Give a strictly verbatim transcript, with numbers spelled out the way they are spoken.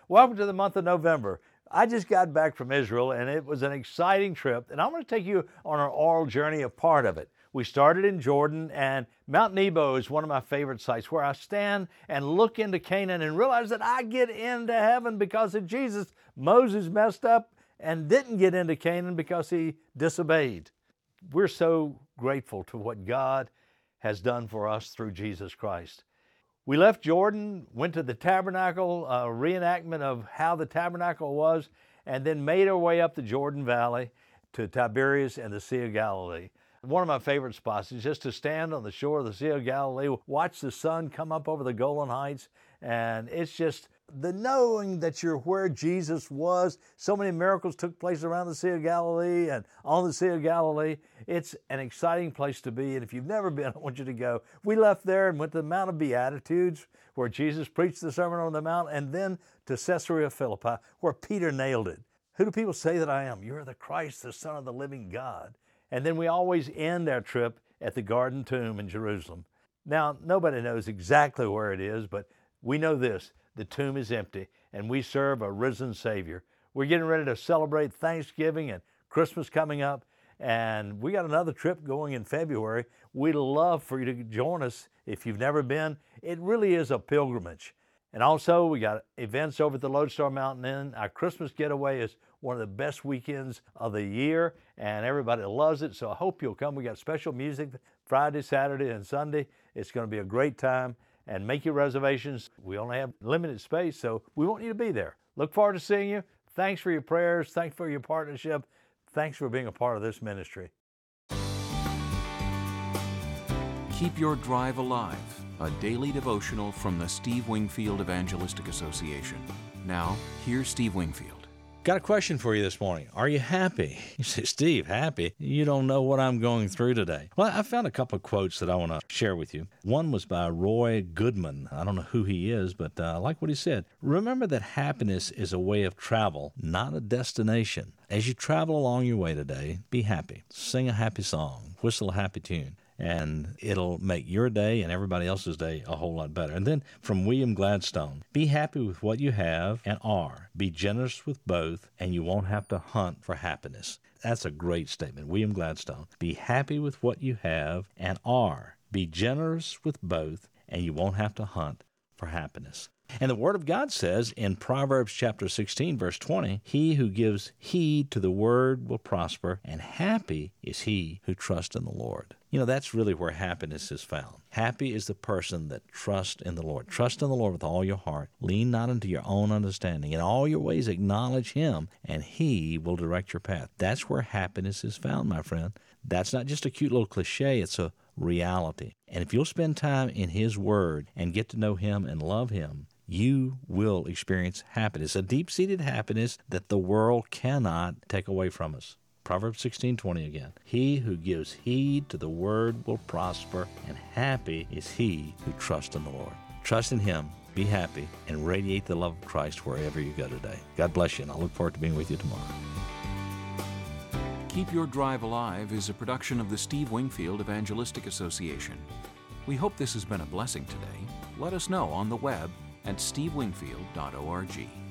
Welcome to the month of November. I just got back from Israel, and it was an exciting trip, and I'm going to take you on our oral journey, a part of it. We started in Jordan, and Mount Nebo is one of my favorite sites where I stand and look into Canaan and realize that I get into heaven because of Jesus. Moses messed up and didn't get into Canaan because he disobeyed. We're so grateful to what God has done for us through Jesus Christ. We left Jordan, went to the tabernacle, a reenactment of how the tabernacle was, and then made our way up the Jordan Valley to Tiberias and the Sea of Galilee. One of my favorite spots is just to stand on the shore of the Sea of Galilee, watch the sun come up over the Golan Heights, and it's just the knowing that you're where Jesus was. So many miracles took place around the Sea of Galilee and on the Sea of Galilee. It's an exciting place to be, and if you've never been, I want you to go. We left there and went to the Mount of Beatitudes, where Jesus preached the Sermon on the Mount, and then to Caesarea Philippi, where Peter nailed it. Who do people say that I am? You're the Christ, the Son of the living God. And then we always end our trip at the Garden Tomb in Jerusalem. Now, nobody knows exactly where it is, but we know this. The tomb is empty, and we serve a risen Savior. We're getting ready to celebrate Thanksgiving and Christmas coming up, and we got another trip going in February. We'd love for you to join us if you've never been. It really is a pilgrimage. And also, we got events over at the Lodestar Mountain Inn. Our Christmas getaway is one of the best weekends of the year, and everybody loves it, so I hope you'll come. We got special music Friday, Saturday, and Sunday. It's going to be a great time. And make your reservations. We only have limited space, so we want you to be there. Look forward to seeing you. Thanks for your prayers. Thanks for your partnership. Thanks for being a part of this ministry. Keep Your Drive Alive, a daily devotional from the Steve Wingfield Evangelistic Association. Now, here's Steve Wingfield. Got a question for you this morning. Are you happy? You say, Steve, happy? You don't know what I'm going through today. Well, I found a couple of quotes that I want to share with you. One was by Roy Goodman. I don't know who he is, but uh, I like what he said. Remember that happiness is a way of travel, not a destination. As you travel along your way today, be happy. Sing a happy song. Whistle a happy tune. And it'll make your day and everybody else's day a whole lot better. And then from William Gladstone, be happy with what you have and are. Be generous with both, and you won't have to hunt for happiness. That's a great statement. William Gladstone. Be happy with what you have and are. Be generous with both, and you won't have to hunt for happiness. And the Word of God says in Proverbs chapter sixteen, verse twenty, he who gives heed to the Word will prosper, and happy is he who trusts in the Lord. You know, that's really where happiness is found. Happy is the person that trusts in the Lord. Trust in the Lord with all your heart. Lean not into your own understanding. In all your ways acknowledge Him, and He will direct your path. That's where happiness is found, my friend. That's not just a cute little cliche. It's a reality. And if you'll spend time in His Word and get to know Him and love Him, you will experience happiness, a deep-seated happiness that the world cannot take away from us. Proverbs sixteen twenty again. He who gives heed to the word will prosper, and happy is he who trusts in the Lord. Trust in Him, be happy, and radiate the love of Christ wherever you go today. God bless you, and I look forward to being with you tomorrow. Keep Your Drive Alive is a production of the Steve Wingfield Evangelistic Association. We hope this has been a blessing today. Let us know on the web at steve wingfield dot org.